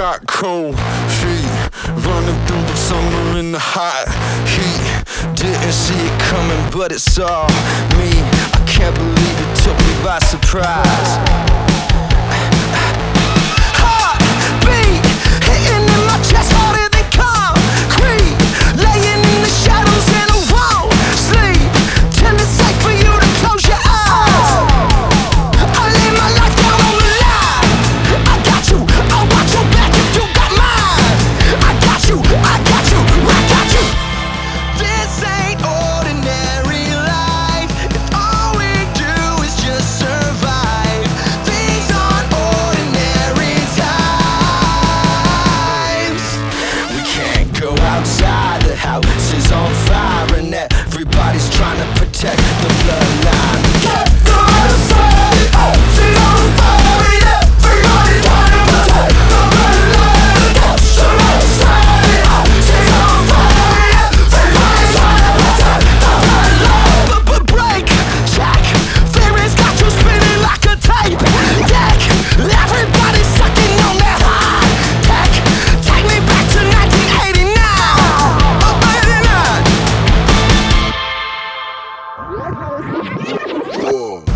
got cold feet, running through the summer in the hot heat. Didn't see it coming, but it's all me. I can't believe it took me by surprise. Heartbeat hitting in my chest harder than concrete. Laying in the shadows and I won't sleep till it's safe for you to close your eyes. I lay my life down on the line. I got you, I'll watch your back if you got mine. I got you, I got you, I got you. This ain't ordinary life. If all we do is just survive, these aren't ordinary times. We can't go outside, the house is on fire and everybody's trying to protect the bloodline. Get the outside, she's on fire and everybody's trying to protect the bloodline. Get the outside, she's on fire and everybody's trying to protect the bloodline. But break, check, fear has got you spinning like a tape deck. Everybody's sucking on that high tech. Take me back to 1989. Oh, 89. Whoa.